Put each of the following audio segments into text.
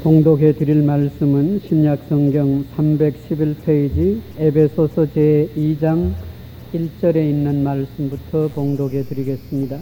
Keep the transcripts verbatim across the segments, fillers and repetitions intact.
봉독해 드릴 말씀은 신약성경 삼백십일 페이지 에베소서 제이 장 일 절에 있는 말씀부터 봉독해 드리겠습니다.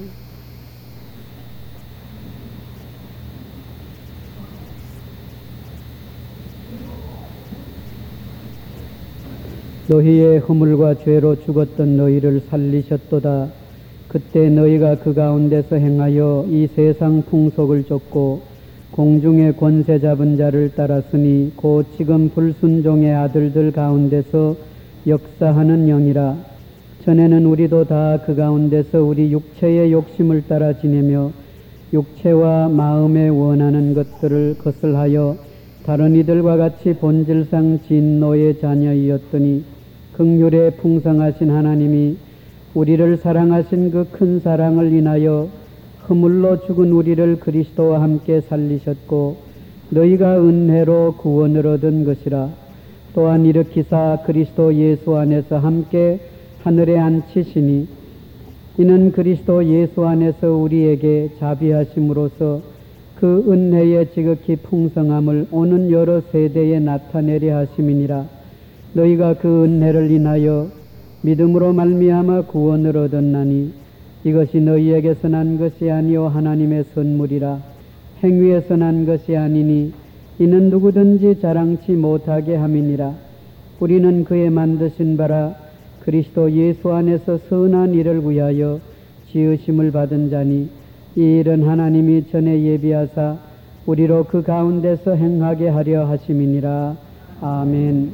너희의 허물과 죄로 죽었던 너희를 살리셨도다. 그때 너희가 그 가운데서 행하여 이 세상 풍속을 쫓고 공중의 권세 잡은 자를 따랐으니 곧 지금 불순종의 아들들 가운데서 역사하는 영이라. 전에는 우리도 다 그 가운데서 우리 육체의 욕심을 따라 지내며 육체와 마음에 원하는 것들을 거슬하여 다른 이들과 같이 본질상 진노의 자녀이었더니 긍휼에 풍성하신 하나님이 우리를 사랑하신 그 큰 사랑을 인하여 허물로 죽은 우리를 그리스도와 함께 살리셨고 너희가 은혜로 구원을 얻은 것이라. 또한 일으키사 그리스도 예수 안에서 함께 하늘에 앉히시니 이는 그리스도 예수 안에서 우리에게 자비하심으로써 그 은혜의 지극히 풍성함을 오는 여러 세대에 나타내려 하심이니라. 너희가 그 은혜를 인하여 믿음으로 말미암아 구원을 얻었나니 이것이 너희에게서 난 것이 아니요 하나님의 선물이라. 행위에서 난 것이 아니니 이는 누구든지 자랑치 못하게 함이니라. 우리는 그의 만드신 바라 그리스도 예수 안에서 선한 일을 위하여 지으심을 받은 자니 이 일은 하나님이 전에 예비하사 우리로 그 가운데서 행하게 하려 하심이니라. 아멘.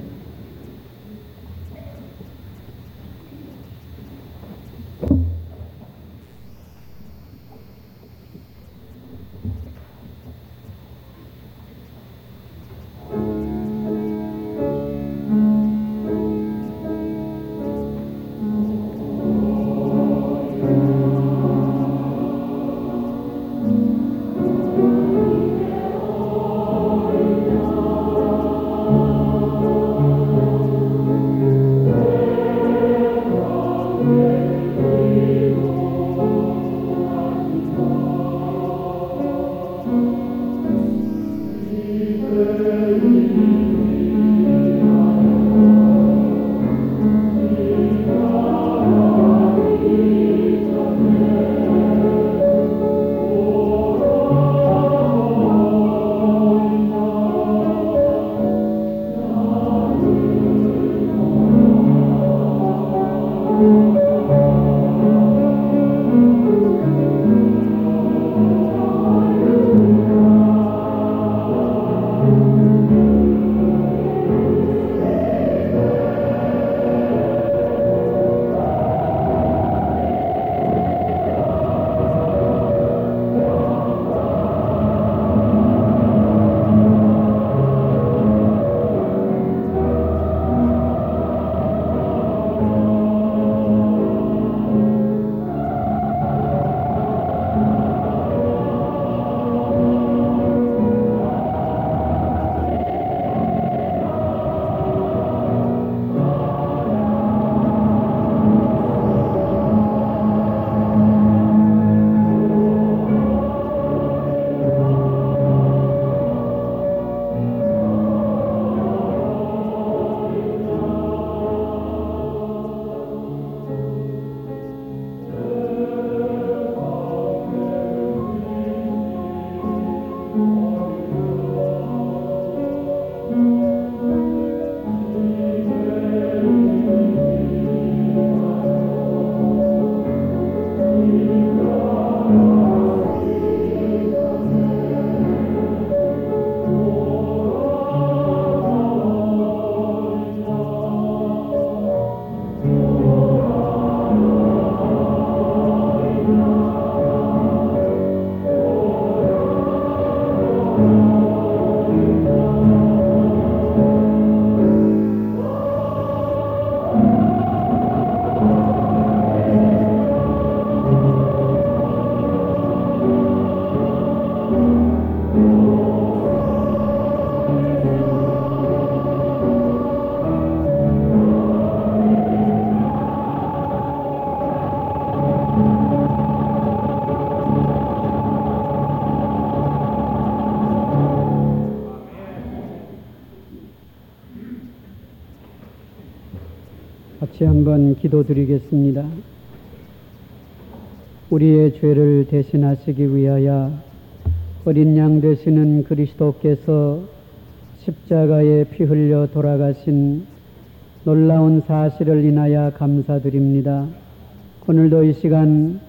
다시 한번 기도드리겠습니다. 우리의 죄를 대신하시기 위하여 어린 양 되시는 그리스도께서 십자가에 피 흘려 돌아가신 놀라운 사실을 인하여 감사드립니다. 오늘도 이 시간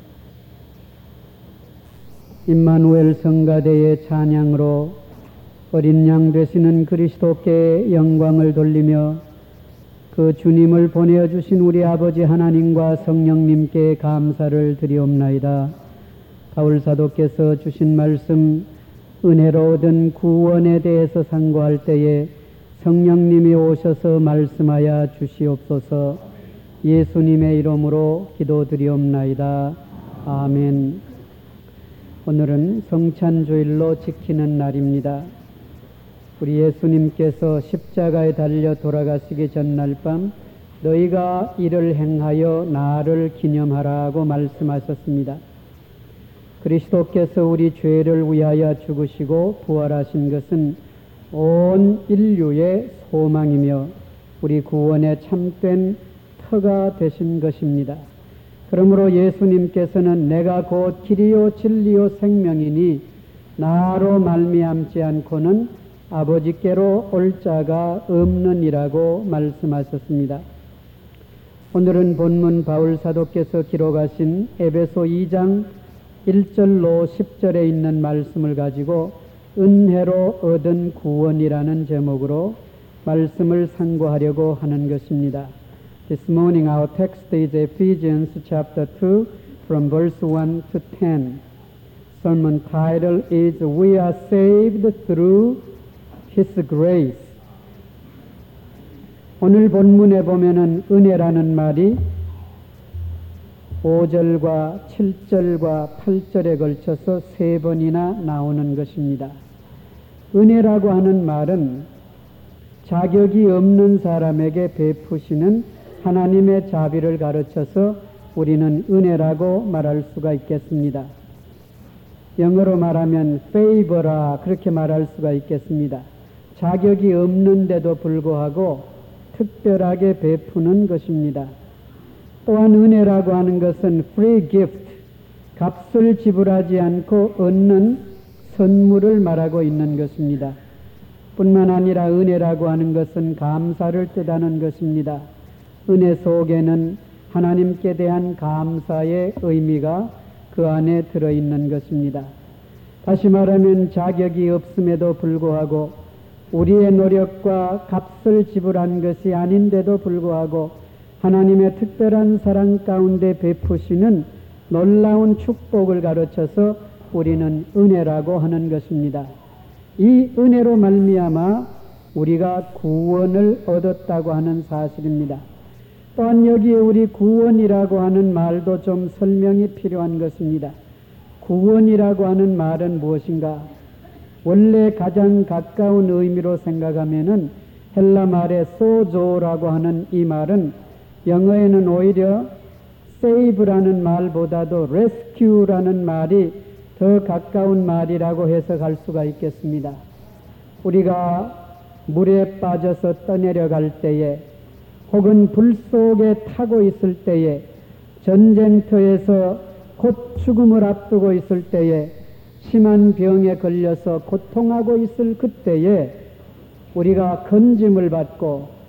임마누엘 성가대의 찬양으로 어린 양 되시는 그리스도께 영광을 돌리며 그 주님을 보내주신 우리 아버지 하나님과 성령님께 감사를 드리옵나이다. 바울사도께서 주신 말씀 은혜로 얻은 구원에 대해서 상고할 때에 성령님이 오셔서 말씀하여 주시옵소서. 예수님의 이름으로 기도드리옵나이다. 아멘. 오늘은 성찬주일로 지키는 날입니다. 우리 예수님께서 십자가에 달려 돌아가시기 전날 밤 너희가 이를 행하여 나를 기념하라고 말씀하셨습니다. 그리스도께서 우리 죄를 위하여 죽으시고 부활하신 것은 온 인류의 소망이며 우리 구원의 참된 터가 되신 것입니다. 그러므로 예수님께서는 내가 곧 길이요 진리요 생명이니 나로 말미암지 않고는 아버지께로 올 자가 없느니라고 말씀하셨습니다. 오늘은 본문 바울사도께서 기록하신 에베소 이 장 일 절로 십 절에 있는 말씀을 가지고 은혜로 얻은 구원이라는 제목으로 말씀을 상고하려고 하는 것입니다. This morning our text is Ephesians chapter two from verse one to ten. Sermon title is We are saved through His grace. 오늘 본문에 보면은 은혜라는 말이 오 절과 칠 절과 팔 절에 걸쳐서 세 번이나 나오는 것입니다. 은혜라고 하는 말은 자격이 없는 사람에게 베푸시는 하나님의 자비를 가르쳐서 우리는 은혜라고 말할 수가 있겠습니다. 영어로 말하면 favor라 그렇게 말할 수가 있겠습니다. 자격이 없는데도 불구하고 특별하게 베푸는 것입니다. 또한 은혜라고 하는 것은 free gift, 값을 지불하지 않고 얻는 선물을 말하고 있는 것입니다. 뿐만 아니라 은혜라고 하는 것은 감사를 뜻하는 것입니다. 은혜 속에는 하나님께 대한 감사의 의미가 그 안에 들어있는 것입니다. 다시 말하면 자격이 없음에도 불구하고 우리의 노력과 값을 지불한 것이 아닌데도 불구하고 하나님의 특별한 사랑 가운데 베푸시는 놀라운 축복을 가르쳐서 우리는 은혜라고 하는 것입니다. 이 은혜로 말미암아 우리가 구원을 얻었다고 하는 사실입니다. 또한 여기에 우리 구원이라고 하는 말도 좀 설명이 필요한 것입니다. 구원이라고 하는 말은 무엇인가? 원래 가장 가까운 의미로 생각하면은 헬라 말의 소조라고 하는 이 말은 영어에는 오히려 save라는 말보다도 rescue라는 말이 더 가까운 말이라고 해석할 수가 있겠습니다. 우리가 물에 빠져서 떠내려갈 때에 혹은 불 속에 타고 있을 때에 전쟁터에서 곧 죽음을 앞두고 있을 때에 심한 병에 걸려서 고통하고 있을 그때에 우리가 건짐을 받고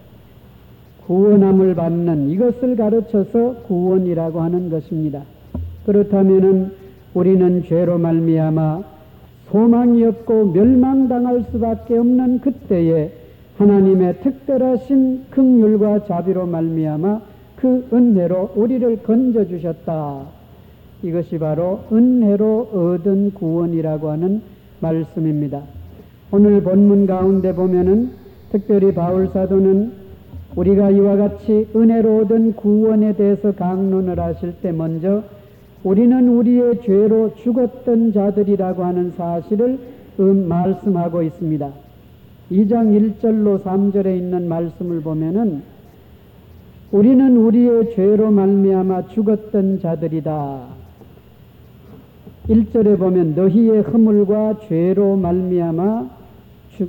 구원함을 받는 이것을 가르쳐서 구원이라고 하는 것입니다. 그렇다면은 우리는 죄로 말미암아 소망이 없고 멸망당할 수밖에 없는 그때에 하나님의 특별하신 긍휼과 자비로 말미암아 그 은혜로 우리를 건져주셨다. 이것이 바로 은혜로 얻은 구원이라고 하는 말씀입니다. 오늘 본문 가운데 보면은 특별히 바울사도는 우리가 이와 같이 은혜로 얻은 구원에 대해서 강론을 하실 때 먼저 우리는 우리의 죄로 죽었던 자들이라고 하는 사실을 음 말씀하고 있습니다. 이 장 일 절로 삼 절에 있는 말씀을 보면은 우리는 우리의 죄로 말미암아 죽었던 자들이다. 일 절에 보면 너희의 허물과 죄로 말미암아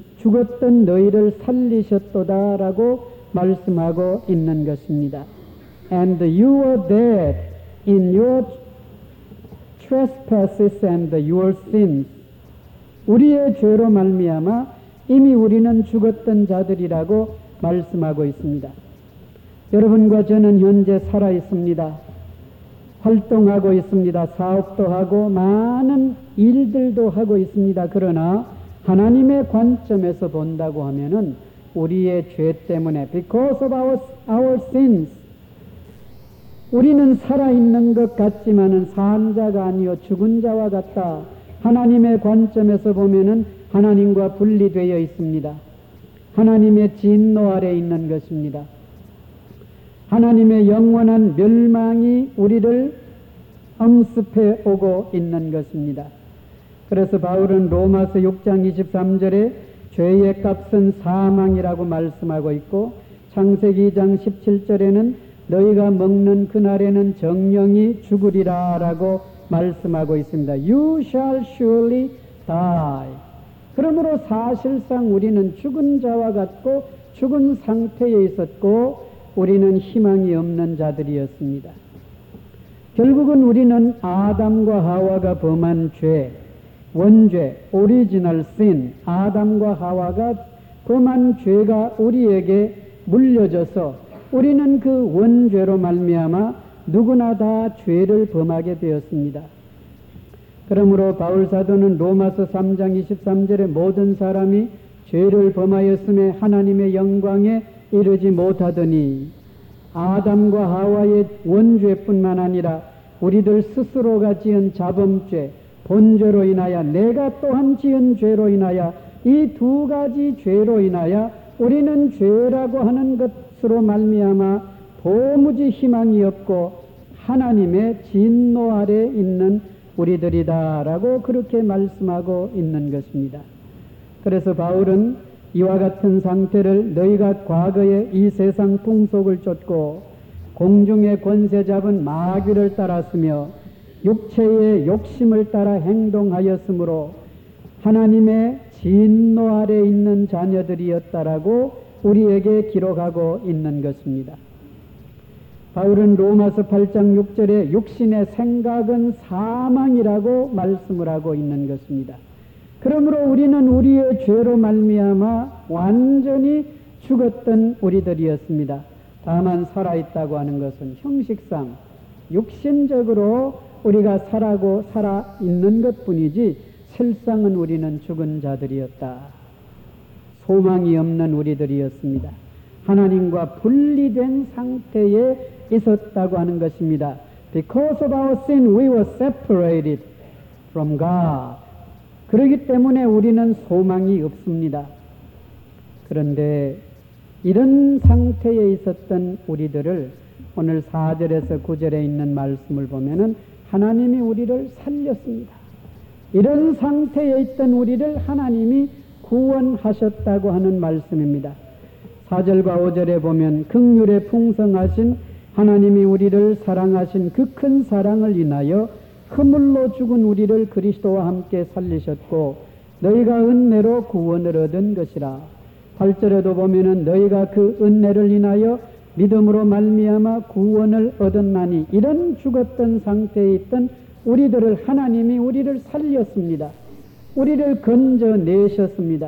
죽었던 너희를 살리셨도다라고 말씀하고 있는 것입니다. and you were dead in your trespasses and your sins. 우리의 죄로 말미암아 이미 우리는 죽었던 자들이라고 말씀하고 있습니다. 여러분과 저는 현재 살아 있습니다. 활동하고 있습니다. 사업도 하고 많은 일들도 하고 있습니다. 그러나 하나님의 관점에서 본다고 하면은 우리의 죄 때문에 because of our, our sins 우리는 살아있는 것 같지만은 산 자가 아니요 죽은 자와 같다. 하나님의 관점에서 보면은 하나님과 분리되어 있습니다. 하나님의 진노 아래 있는 것입니다. 하나님의 영원한 멸망이 우리를 엄습해 오고 있는 것입니다. 그래서 바울은 로마서 육 장 이십삼 절에 죄의 값은 사망이라고 말씀하고 있고 창세기 이 장 십칠 절에는 너희가 먹는 그날에는 정령이 죽으리라 라고 말씀하고 있습니다. You shall surely die. 그러므로 사실상 우리는 죽은 자와 같고 죽은 상태에 있었고 우리는 희망이 없는 자들이었습니다. 결국은 우리는 아담과 하와가 범한 죄, 원죄, 오리지널 신, 아담과 하와가 범한 죄가 우리에게 물려져서 우리는 그 원죄로 말미암아 누구나 다 죄를 범하게 되었습니다. 그러므로 바울 사도는 로마서 삼 장 이십삼 절에 모든 사람이 죄를 범하였음에 하나님의 영광에 이르지 못하더니 아담과 하와의 원죄뿐만 아니라 우리들 스스로가 지은 자범죄, 본죄로 인하여 내가 또한 지은 죄로 인하여 이 두 가지 죄로 인하여 우리는 죄라고 하는 것으로 말미암아 도무지 희망이 없고 하나님의 진노 아래 있는 우리들이다라고 그렇게 말씀하고 있는 것입니다. 그래서 바울은 이와 같은 상태를 너희가 과거에 이 세상 풍속을 쫓고 공중의 권세 잡은 마귀를 따랐으며 육체의 욕심을 따라 행동하였으므로 하나님의 진노 아래 있는 자녀들이었다라고 우리에게 기록하고 있는 것입니다. 바울은 로마서 팔 장 육 절에 육신의 생각은 사망이라고 말씀을 하고 있는 것입니다. 그러므로 우리는 우리의 죄로 말미암아 완전히 죽었던 우리들이었습니다. 다만 살아있다고 하는 것은 형식상 육신적으로 우리가 살아고 살아있는 것뿐이지 실상은 우리는 죽은 자들이었다. 소망이 없는 우리들이었습니다. 하나님과 분리된 상태에 있었다고 하는 것입니다. Because of our sin we were separated from God. 그렇기 때문에 우리는 소망이 없습니다. 그런데 이런 상태에 있었던 우리들을 오늘 사 절에서 구 절에 있는 말씀을 보면은 하나님이 우리를 살렸습니다. 이런 상태에 있던 우리를 하나님이 구원하셨다고 하는 말씀입니다. 사 절과 오 절에 보면 긍휼에 풍성하신 하나님이 우리를 사랑하신 그 큰 사랑을 인하여 허물로 죽은 우리를 그리스도와 함께 살리셨고 너희가 은혜로 구원을 얻은 것이라. 팔 절에도 보면은 너희가 그 은혜를 인하여 믿음으로 말미암아 구원을 얻었나니 이런 죽었던 상태에 있던 우리들을 하나님이 우리를 살렸습니다. 우리를 건져내셨습니다.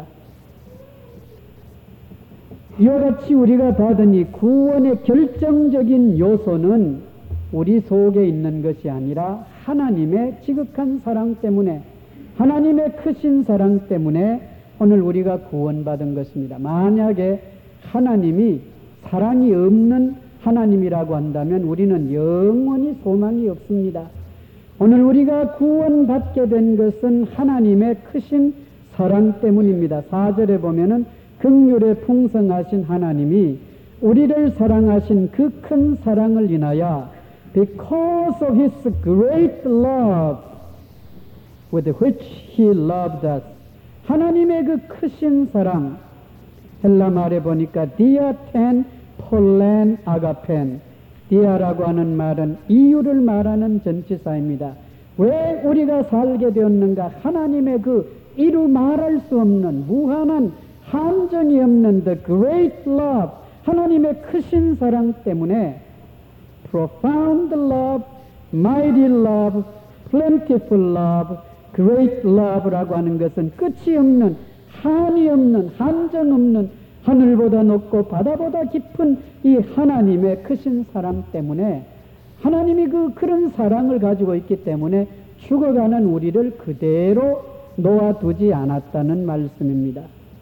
이와 같이 우리가 받은 이 구원의 결정적인 요소는 우리 속에 있는 것이 아니라 하나님의 지극한 사랑 때문에 하나님의 크신 사랑 때문에 오늘 우리가 구원받은 것입니다. 만약에 하나님이 사랑이 없는 하나님이라고 한다면 우리는 영원히 소망이 없습니다. 오늘 우리가 구원받게 된 것은 하나님의 크신 사랑 때문입니다. 사 절에 보면은 긍휼에 풍성하신 하나님이 우리를 사랑하신 그 큰 사랑을 인하여 because of his great love with which he loved us 하나님의 그 크신 사랑 헬라 말에 보니까 디아텐 폴렌 아가펜 디아라고 하는 말은 이유를 말하는 전치사입니다. 왜 우리가 살게 되었는가? 하나님의 그 이루 말할 수 없는 무한한 한정이 없는 the great love 하나님의 크신 사랑 때문에 profound love, mighty love, plentiful love, great love라고 하는 것은 끝이 없는, 한이 없는, 한정 없는, 하늘보다 높고 바다보다 깊은 이 하나님의 크신 사랑 때문에, 하나님이 그 그런 사랑을 가지고 있기 때문에 죽어가는 우리를 그대로 놓아두지 않았다는 말씀입니다.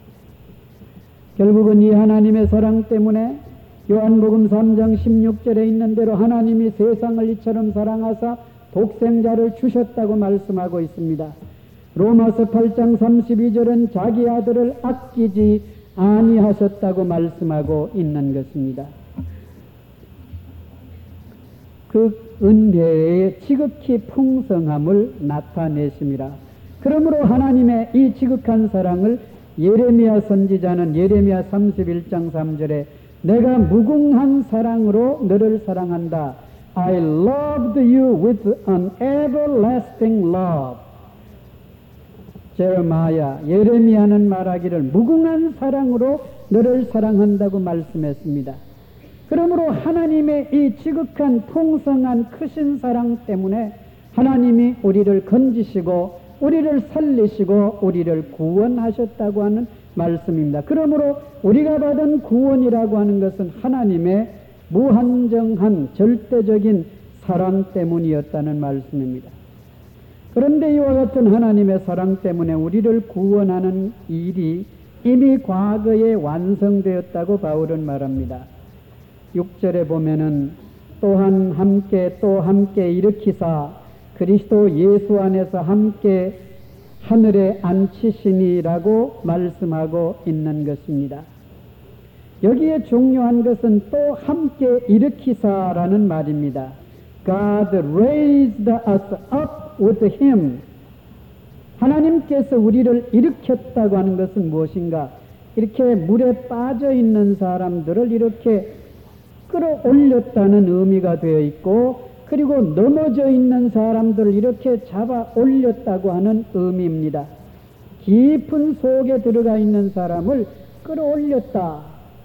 결국은 이 하나님의 사랑 때문에 요한복음 삼 장 십육 절에 있는 대로 하나님이 세상을 이처럼 사랑하사 독생자를 주셨다고 말씀하고 있습니다. 로마서 팔 장 삼십이 절은 자기 아들을 아끼지 아니하셨다고 말씀하고 있는 것입니다. 그 은혜의 지극히 풍성함을 나타내심이라. 그러므로 하나님의 이 지극한 사랑을 예레미야 선지자는 예레미야 삼십일 장 삼 절에 내가 무궁한 사랑으로 너를 사랑한다. I loved you with an everlasting love. 제레마야, 예레미야는 말하기를 무궁한 사랑으로 너를 사랑한다고 말씀했습니다. 그러므로 하나님의 이 지극한 풍성한 크신 사랑 때문에 하나님이 우리를 건지시고 우리를 살리시고 우리를 구원하셨다고 하는 말씀입니다. 그러므로 우리가 받은 구원이라고 하는 것은 하나님의 무한정한 절대적인 사랑 때문이었다는 말씀입니다. 그런데 이와 같은 하나님의 사랑 때문에 우리를 구원하는 일이 이미 과거에 완성되었다고 바울은 말합니다. 육 절에 보면은 또한 함께 또 함께 일으키사 그리스도 예수 안에서 함께 하늘에 앉히시니라고 말씀하고 있는 것입니다. 여기에 중요한 것은 또 함께 일으키사라는 말입니다. God raised us up with him. 하나님께서 우리를 일으켰다고 하는 것은 무엇인가? 이렇게 물에 빠져 있는 사람들을 이렇게 끌어올렸다는 의미가 되어 있고, 그리고 넘어져 있는 사람들을 이렇게 잡아 올렸다고 하는 의미입니다. 깊은 속에 들어가 있는 사람을 끌어올렸다.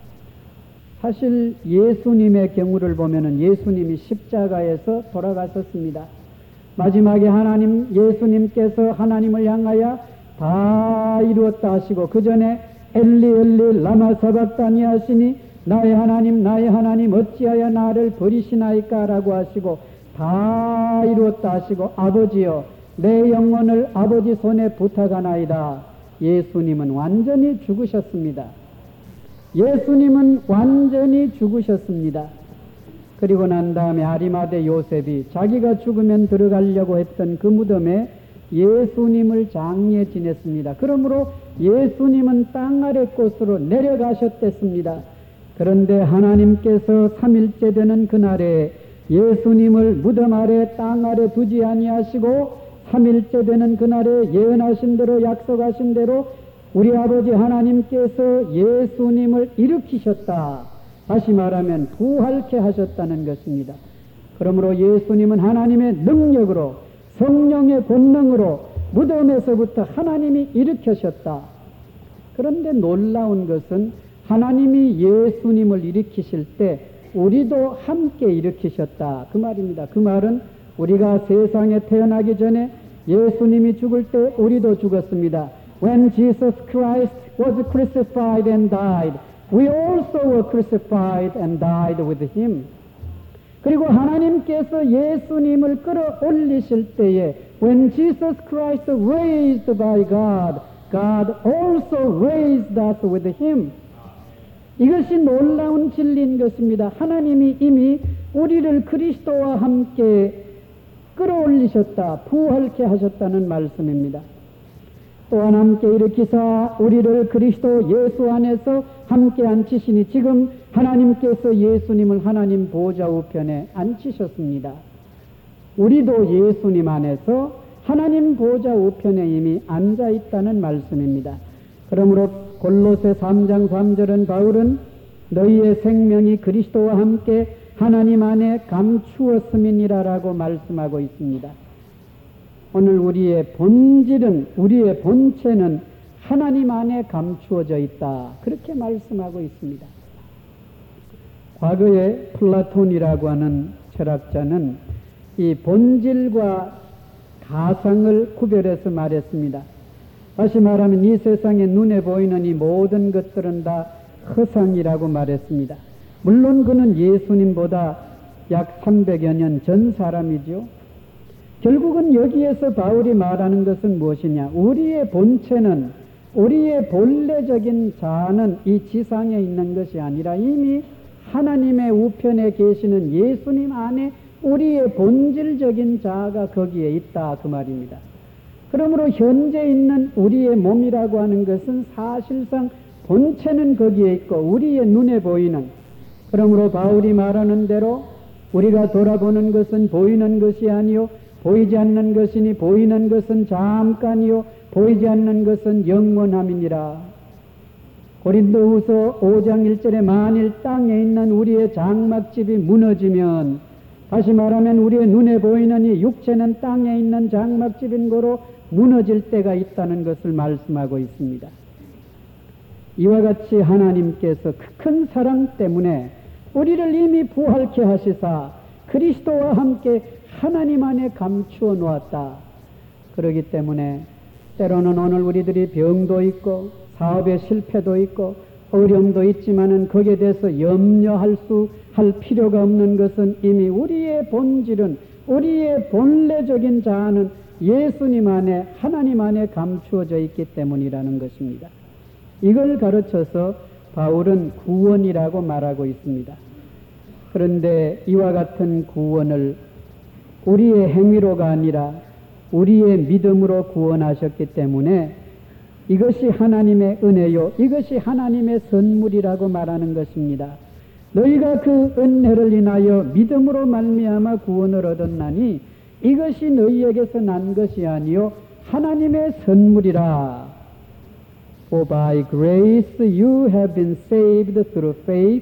사실 예수님의 경우를 보면은 예수님이 십자가에서 돌아가셨습니다. 마지막에 하나님, 예수님께서 하나님을 향하여 다 이루었다 하시고, 그 전에 엘리 엘리 라마 사박다니 하시니 나의 하나님 나의 하나님 어찌하여 나를 버리시나이까 라고 하시고 다 이루었다 하시고 아버지여 내 영혼을 아버지 손에 부탁하나이다. 예수님은 완전히 죽으셨습니다. 예수님은 완전히 죽으셨습니다. 그리고 난 다음에 아리마대 요셉이 자기가 죽으면 들어가려고 했던 그 무덤에 예수님을 장례 지냈습니다. 그러므로 예수님은 땅 아래 곳으로 내려가셨댔습니다. 그런데 하나님께서 삼일째 되는 그날에 예수님을 무덤 아래 땅 아래 두지 아니하시고 삼일째 되는 그날에 예언하신 대로 약속하신 대로 우리 아버지 하나님께서 예수님을 일으키셨다. 다시 말하면 부활케 하셨다는 것입니다. 그러므로 예수님은 하나님의 능력으로 성령의 권능으로 무덤에서부터 하나님이 일으키셨다. 그런데 놀라운 것은 하나님이 예수님을 일으키실 때 우리도 함께 일으키셨다. 그 말입니다. 그 말은 우리가 세상에 태어나기 전에 예수님이 죽을 때 우리도 죽었습니다. When Jesus Christ was crucified and died, we also were crucified and died with him. 그리고 하나님께서 예수님을 끌어올리실 때에 When Jesus Christ raised by God, God also raised us with him. 이것이 놀라운 진리인 것입니다. 하나님이 이미 우리를 그리스도와 함께 끌어올리셨다, 부활케 하셨다는 말씀입니다. 또한 함께 일으키사 우리를 그리스도 예수 안에서 함께 앉히시니 지금 하나님께서 예수님을 하나님 보좌 우편에 앉히셨습니다. 우리도 예수님 안에서 하나님 보좌 우편에 이미 앉아 있다는 말씀입니다. 그러므로 골로새 삼 장 삼 절은 바울은 너희의 생명이 그리스도와 함께 하나님 안에 감추었음이니라라고 말씀하고 있습니다. 오늘 우리의 본질은, 우리의 본체는 하나님 안에 감추어져 있다. 그렇게 말씀하고 있습니다. 과거에 플라톤이라고 하는 철학자는 이 본질과 가상을 구별해서 말했습니다. 다시 말하면 이 세상에 눈에 보이는 이 모든 것들은 다 허상이라고 말했습니다. 물론 그는 예수님보다 약 삼백여 년 전 사람이죠. 결국은 여기에서 바울이 말하는 것은 무엇이냐? 우리의 본체는, 우리의 본래적인 자아는 이 지상에 있는 것이 아니라 이미 하나님의 우편에 계시는 예수님 안에 우리의 본질적인 자아가 거기에 있다, 그 말입니다. 그러므로 현재 있는 우리의 몸이라고 하는 것은 사실상 본체는 거기에 있고 우리의 눈에 보이는, 그러므로 바울이 말하는 대로 우리가 돌아보는 것은 보이는 것이 아니요 보이지 않는 것이니 보이는 것은 잠깐이요 보이지 않는 것은 영원함이니라. 고린도후서 오 장 일 절에 만일 땅에 있는 우리의 장막집이 무너지면, 다시 말하면 우리의 눈에 보이는 이 육체는 땅에 있는 장막집인 거로 무너질 때가 있다는 것을 말씀하고 있습니다. 이와 같이 하나님께서 그 큰 사랑 때문에 우리를 이미 부활케 하시사 그리스도와 함께 하나님 안에 감추어 놓았다. 그렇기 때문에 때로는 오늘 우리들이 병도 있고 사업의 실패도 있고 어려움도 있지만은 거기에 대해서 염려할 수 할 필요가 없는 것은 이미 우리의 본질은, 우리의 본래적인 자아는 예수님 안에, 하나님 안에 감추어져 있기 때문이라는 것입니다. 이걸 가르쳐서 바울은 구원이라고 말하고 있습니다. 그런데 이와 같은 구원을 우리의 행위로가 아니라 우리의 믿음으로 구원하셨기 때문에 이것이 하나님의 은혜요, 이것이 하나님의 선물이라고 말하는 것입니다. 너희가 그 은혜를 인하여 믿음으로 말미암아 구원을 얻었나니 이것이 너희에게서 난 것이 아니요 하나님의 선물이라. For by grace you have been saved through faith.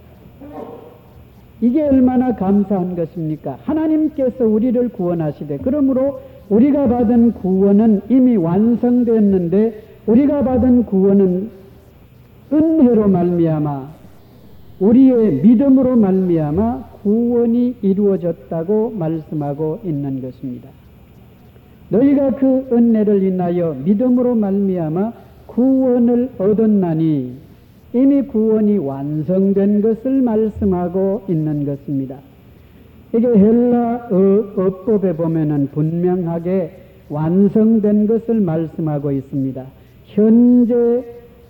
이게 얼마나 감사한 것입니까? 하나님께서 우리를 구원하시되, 그러므로 우리가 받은 구원은 이미 완성되었는데 우리가 받은 구원은 은혜로 말미암아, 우리의 믿음으로 말미암아 구원이 이루어졌다고 말씀하고 있는 것입니다. 너희가 그 은혜를 인하여 믿음으로 말미암아 구원을 얻었나니, 이미 구원이 완성된 것을 말씀하고 있는 것입니다. 이게 헬라 어법에 보면은 분명하게 완성된 것을 말씀하고 있습니다. 현재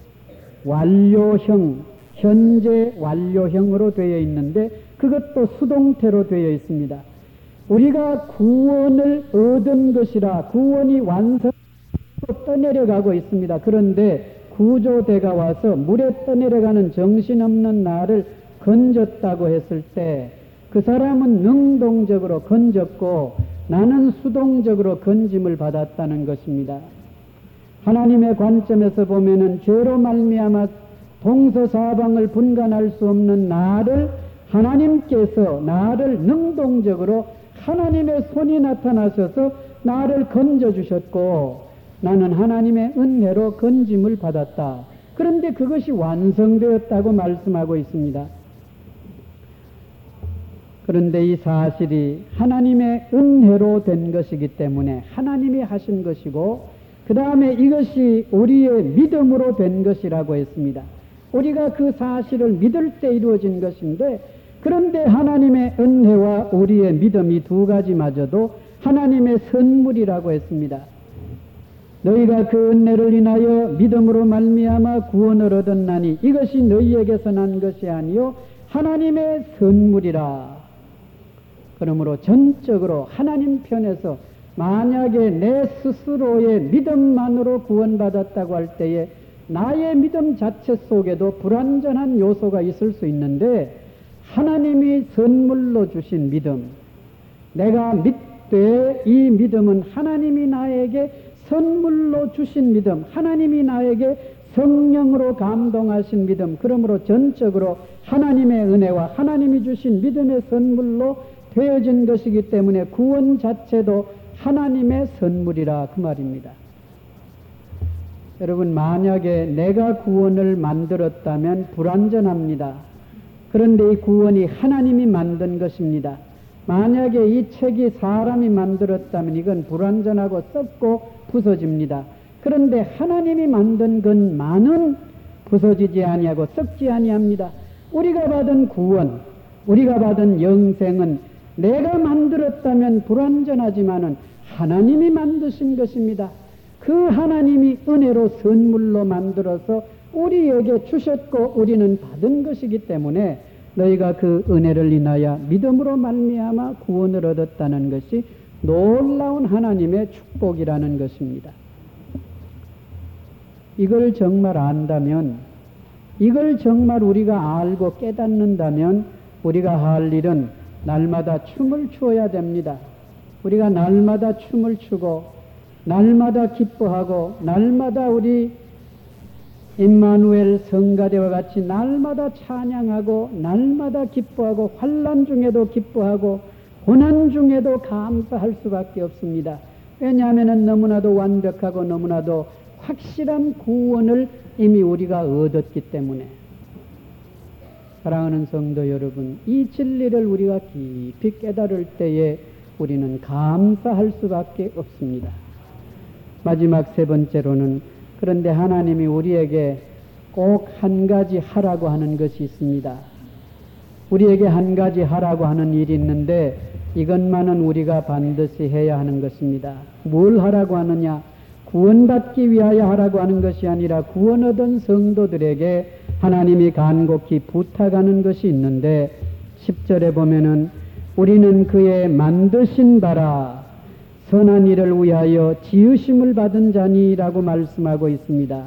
완료형, 현재 완료형으로 되어 있는데 그것도 수동태로 되어 있습니다. 우리가 구원을 얻은 것이라, 구원이 완성, 떠내려가고 있습니다. 그런데 구조대가 와서 물에 떠내려가는 정신없는 나를 건졌다고 했을 때 그 사람은 능동적으로 건졌고 나는 수동적으로 건짐을 받았다는 것입니다. 하나님의 관점에서 보면은 죄로 말미암아 동서사방을 분간할 수 없는 나를 하나님께서 나를 능동적으로 하나님의 손이 나타나셔서 나를 건져주셨고 나는 하나님의 은혜로 건짐을 받았다. 그런데 그것이 완성되었다고 말씀하고 있습니다. 그런데 이 사실이 하나님의 은혜로 된 것이기 때문에 하나님이 하신 것이고, 그 다음에 이것이 우리의 믿음으로 된 것이라고 했습니다. 우리가 그 사실을 믿을 때 이루어진 것인데, 그런데 하나님의 은혜와 우리의 믿음, 이 두 가지마저도 하나님의 선물이라고 했습니다. 너희가 그 은혜를 인하여 믿음으로 말미암아 구원을 얻었나니 이것이 너희에게서 난 것이 아니요 하나님의 선물이라. 그러므로 전적으로 하나님 편에서 만약에 내 스스로의 믿음만으로 구원받았다고 할 때에 나의 믿음 자체 속에도 불완전한 요소가 있을 수 있는데, 하나님이 선물로 주신 믿음, 내가 믿되 이 믿음은 하나님이 나에게 선물로 주신 믿음, 하나님이 나에게 성령으로 감동하신 믿음, 그러므로 전적으로 하나님의 은혜와 하나님이 주신 믿음의 선물로 되어진 것이기 때문에 구원 자체도 하나님의 선물이라, 그 말입니다. 여러분, 만약에 내가 구원을 만들었다면 불완전합니다. 그런데 이 구원이 하나님이 만든 것입니다. 만약에 이 책이 사람이 만들었다면 이건 불완전하고 썩고 부서집니다. 그런데 하나님이 만든 것만은 부서지지 아니하고 썩지 아니합니다. 우리가 받은 구원, 우리가 받은 영생은 내가 만들었다면 불완전하지만은 하나님이 만드신 것입니다. 그 하나님이 은혜로 선물로 만들어서 우리에게 주셨고 우리는 받은 것이기 때문에 너희가 그 은혜를 인하여 믿음으로 말미암아 구원을 얻었다는 것이 놀라운 하나님의 축복이라는 것입니다. 이걸 정말 안다면, 이걸 정말 우리가 알고 깨닫는다면 우리가 할 일은 날마다 춤을 추어야 됩니다. 우리가 날마다 춤을 추고 날마다 기뻐하고 날마다 우리 임마누엘 성가대와 같이 날마다 찬양하고 날마다 기뻐하고 환난 중에도 기뻐하고 고난 중에도 감사할 수밖에 없습니다. 왜냐하면 너무나도 완벽하고 너무나도 확실한 구원을 이미 우리가 얻었기 때문에. 사랑하는 성도 여러분, 이 진리를 우리가 깊이 깨달을 때에 우리는 감사할 수밖에 없습니다. 마지막 세 번째로는, 그런데 하나님이 우리에게 꼭 한 가지 하라고 하는 것이 있습니다. 우리에게 한 가지 하라고 하는 일이 있는데 이것만은 우리가 반드시 해야 하는 것입니다. 뭘 하라고 하느냐? 구원받기 위하여 하라고 하는 것이 아니라 구원 얻은 성도들에게 하나님이 간곡히 부탁하는 것이 있는데 십 절에 보면은 우리는 그의 만드신 바라 선한 일을 위하여 지으심을 받은 자니라고 말씀하고 있습니다.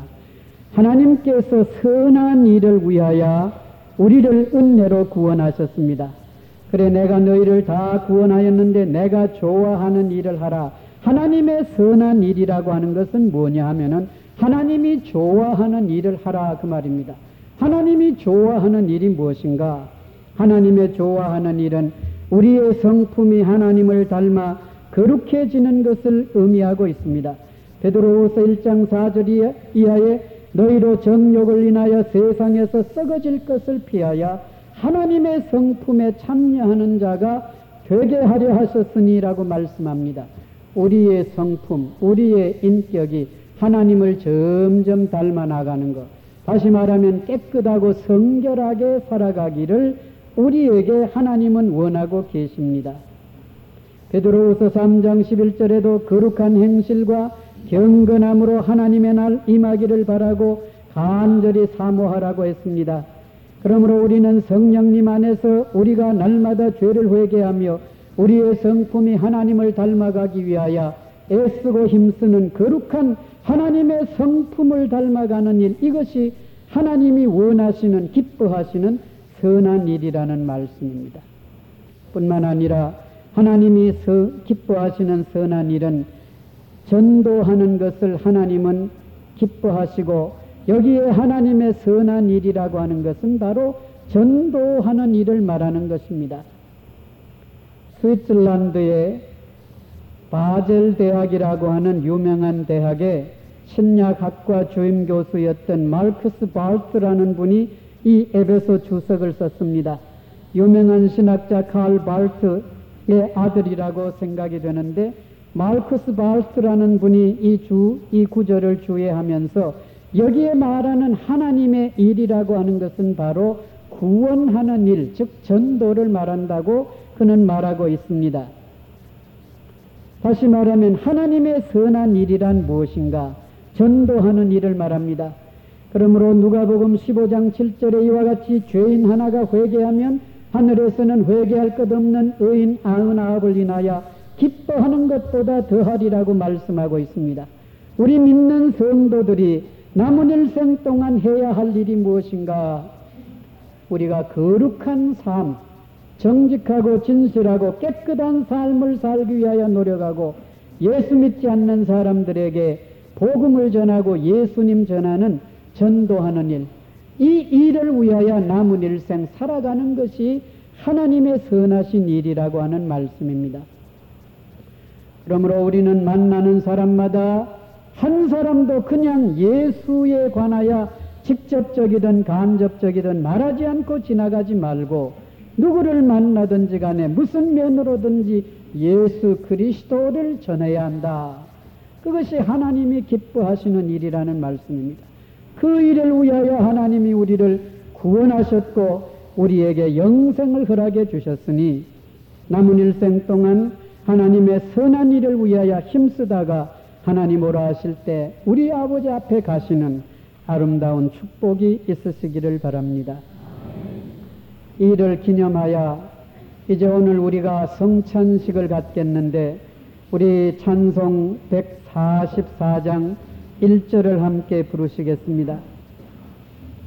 하나님께서 선한 일을 위하여 우리를 은혜로 구원하셨습니다. 그래, 내가 너희를 다 구원하였는데 내가 좋아하는 일을 하라. 하나님의 선한 일이라고 하는 것은 뭐냐 하면은 하나님이 좋아하는 일을 하라, 그 말입니다. 하나님이 좋아하는 일이 무엇인가? 하나님의 좋아하는 일은 우리의 성품이 하나님을 닮아 거룩해지는 것을 의미하고 있습니다. 베드로후서 일 장 사 절 이하에 너희로 정욕을 인하여 세상에서 썩어질 것을 피하여 하나님의 성품에 참여하는 자가 되게 하려 하셨으니라고 말씀합니다. 우리의 성품, 우리의 인격이 하나님을 점점 닮아 나가는 것, 다시 말하면 깨끗하고 성결하게 살아가기를 우리에게 하나님은 원하고 계십니다. 베드로후서 삼 장 십일 절에도 거룩한 행실과 경건함으로 하나님의 날 임하기를 바라고 간절히 사모하라고 했습니다. 그러므로 우리는 성령님 안에서 우리가 날마다 죄를 회개하며 우리의 성품이 하나님을 닮아가기 위하여 애쓰고 힘쓰는 거룩한 하나님의 성품을 닮아가는 일, 이것이 하나님이 원하시는, 기뻐하시는 선한 일이라는 말씀입니다. 뿐만 아니라 하나님이 서, 기뻐하시는 선한 일은 전도하는 것을 하나님은 기뻐하시고, 여기에 하나님의 선한 일이라고 하는 것은 바로 전도하는 일을 말하는 것입니다. 스위스란드의 바젤 대학이라고 하는 유명한 대학의 신약학과 주임 교수였던 마르크스 발트라는 분이 이 에베소 주석을 썼습니다. 유명한 신학자 칼 발트의 아들이라고 생각이 되는데, 마르크스 발트라는 분이 이 주, 이 구절을 주의하면서 여기에 말하는 하나님의 일이라고 하는 것은 바로 구원하는 일, 즉 전도를 말한다고 그는 말하고 있습니다. 다시 말하면 하나님의 선한 일이란 무엇인가? 전도하는 일을 말합니다. 그러므로 누가복음 십오 장 칠 절에 이와 같이 죄인 하나가 회개하면 하늘에서는 회개할 것 없는 의인 아흔아홉을 인하여 기뻐하는 것보다 더하리라고 말씀하고 있습니다. 우리 믿는 성도들이 남은 일생 동안 해야 할 일이 무엇인가? 우리가 거룩한 삶, 정직하고 진실하고 깨끗한 삶을 살기 위하여 노력하고, 예수 믿지 않는 사람들에게 복음을 전하고 예수님 전하는 전도하는 일, 이 일을 위하여 남은 일생 살아가는 것이 하나님의 선하신 일이라고 하는 말씀입니다. 그러므로 우리는 만나는 사람마다 한 사람도 그냥 예수에 관하여 직접적이든 간접적이든 말하지 않고 지나가지 말고 누구를 만나든지 간에 무슨 면으로든지 예수 그리스도를 전해야 한다. 그것이 하나님이 기뻐하시는 일이라는 말씀입니다. 그 일을 위하여 하나님이 우리를 구원하셨고 우리에게 영생을 허락해 주셨으니 남은 일생 동안 하나님의 선한 일을 위하여 힘쓰다가 하나님 오라 하실 때 우리 아버지 앞에 가시는 아름다운 축복이 있으시기를 바랍니다. 이를 기념하여 이제 오늘 우리가 성찬식을 갖겠는데 우리 찬송 백사십사 장 일 절을 함께 부르시겠습니다.